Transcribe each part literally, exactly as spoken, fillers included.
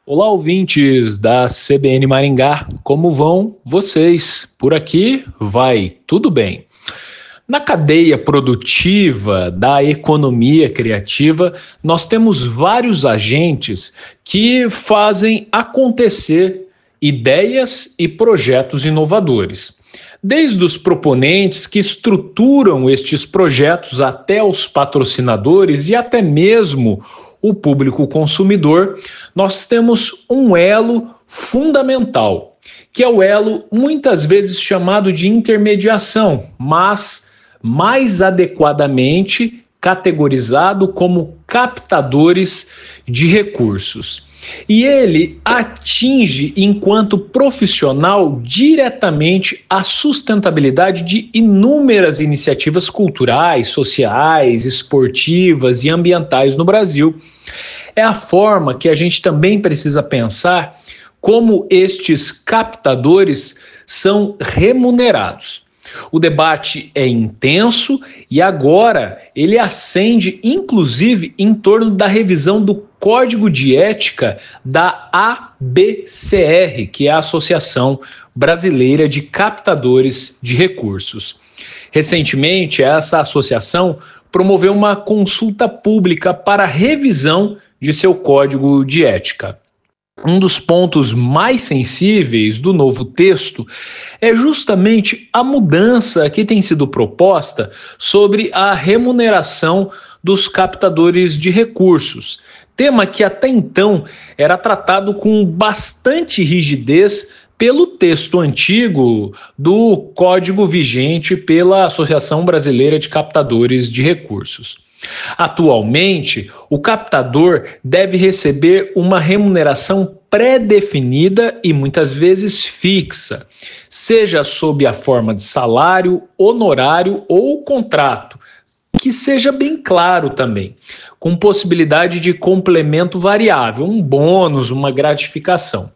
Olá, ouvintes da C B N Maringá, como vão vocês? Por aqui vai tudo bem. Na cadeia produtiva da economia criativa, nós temos vários agentes que fazem acontecer ideias e projetos inovadores. Desde os proponentes que estruturam estes projetos até os patrocinadores e até mesmo o público consumidor, nós temos um elo fundamental, que é o elo muitas vezes chamado de intermediação, mas mais adequadamente categorizado como captadores de recursos. E ele atinge, enquanto profissional, diretamente a sustentabilidade de inúmeras iniciativas culturais, sociais, esportivas e ambientais no Brasil. É a forma que a gente também precisa pensar como estes captadores são remunerados. O debate é intenso e agora ele acende, inclusive, em torno da revisão do Código de Ética da A B C R, que é a Associação Brasileira de Captadores de Recursos. Recentemente, essa associação promoveu uma consulta pública para a revisão de seu Código de Ética. Um dos pontos mais sensíveis do novo texto é justamente a mudança que tem sido proposta sobre a remuneração dos captadores de recursos, tema que até então era tratado com bastante rigidez pelo texto antigo do código vigente pela Associação Brasileira de Captadores de Recursos. Atualmente, o captador deve receber uma remuneração pré-definida e muitas vezes fixa, seja sob a forma de salário, honorário ou contrato, que seja bem claro também, com possibilidade de complemento variável, um bônus, uma gratificação,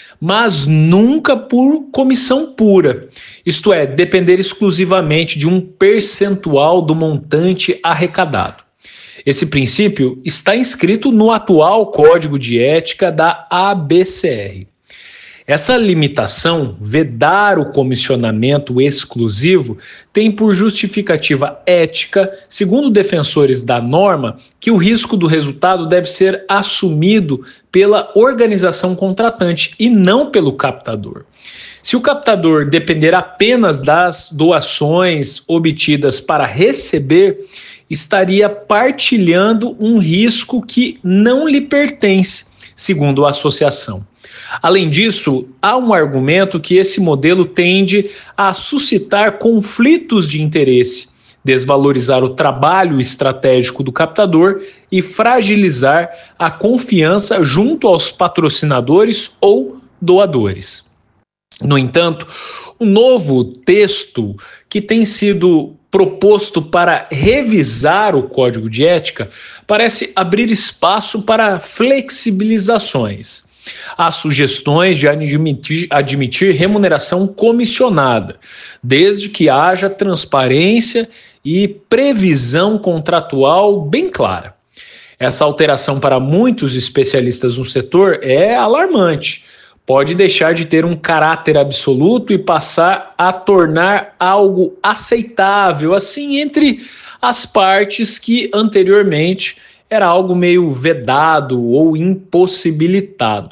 mas nunca por comissão pura, isto é, depender exclusivamente de um percentual do montante arrecadado. Esse princípio está inscrito no atual Código de Ética da A B C R. Essa limitação, vedar o comissionamento exclusivo, tem por justificativa ética, segundo defensores da norma, que o risco do resultado deve ser assumido pela organização contratante e não pelo captador. Se o captador depender apenas das doações obtidas para receber, estaria partilhando um risco que não lhe pertence, segundo a associação. Além disso, há um argumento que esse modelo tende a suscitar conflitos de interesse, desvalorizar o trabalho estratégico do captador e fragilizar a confiança junto aos patrocinadores ou doadores. No entanto, o novo texto que tem sido proposto para revisar o Código de Ética parece abrir espaço para flexibilizações. Há sugestões de admitir, admitir remuneração comissionada, desde que haja transparência e previsão contratual bem clara. Essa alteração para muitos especialistas no setor é alarmante. Pode deixar de ter um caráter absoluto e passar a tornar algo aceitável, assim, entre as partes que anteriormente era algo meio vedado ou impossibilitado.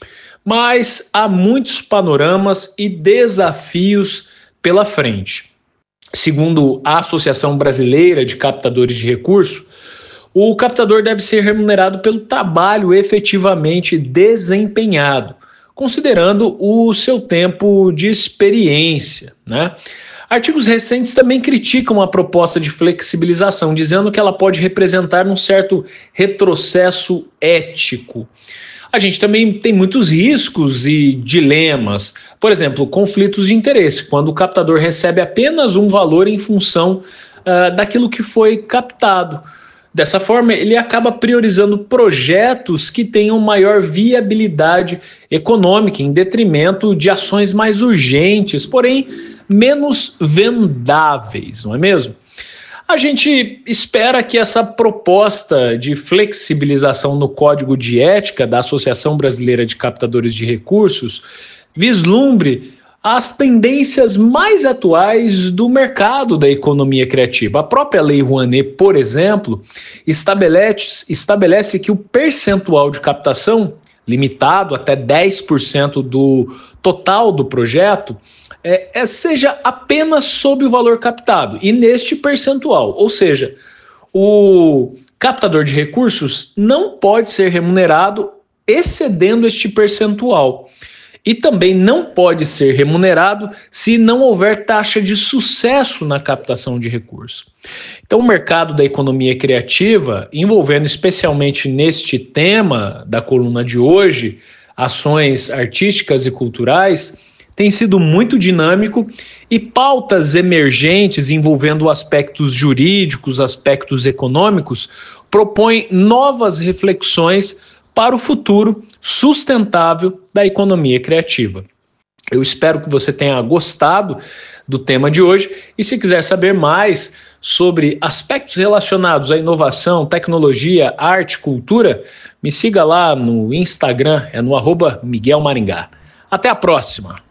Mas há muitos panoramas e desafios pela frente. Segundo a Associação Brasileira de Captadores de Recursos, o captador deve ser remunerado pelo trabalho efetivamente desempenhado, considerando o seu tempo de experiência, né? Artigos recentes também criticam a proposta de flexibilização, dizendo que ela pode representar um certo retrocesso ético. A gente também tem muitos riscos e dilemas. Por exemplo, conflitos de interesse, quando o captador recebe apenas um valor em função uh, daquilo que foi captado. Dessa forma, ele acaba priorizando projetos que tenham maior viabilidade econômica, em detrimento de ações mais urgentes, porém menos vendáveis, não é mesmo? A gente espera que essa proposta de flexibilização no Código de Ética da Associação Brasileira de Captadores de Recursos vislumbre as tendências mais atuais do mercado da economia criativa. A própria Lei Rouanet, por exemplo, estabelece, estabelece que o percentual de captação, limitado até dez por cento do total do projeto, é, é, seja apenas sobre o valor captado e neste percentual. Ou seja, o captador de recursos não pode ser remunerado excedendo este percentual. E também não pode ser remunerado se não houver taxa de sucesso na captação de recursos. Então, o mercado da economia criativa, envolvendo especialmente neste tema da coluna de hoje, ações artísticas e culturais, tem sido muito dinâmico e pautas emergentes envolvendo aspectos jurídicos, aspectos econômicos, propõem novas reflexões para o futuro sustentável da economia criativa. Eu espero que você tenha gostado do tema de hoje e se quiser saber mais sobre aspectos relacionados à inovação, tecnologia, arte, cultura, me siga lá no Instagram, é no arroba Miguel Maringá. Até a próxima!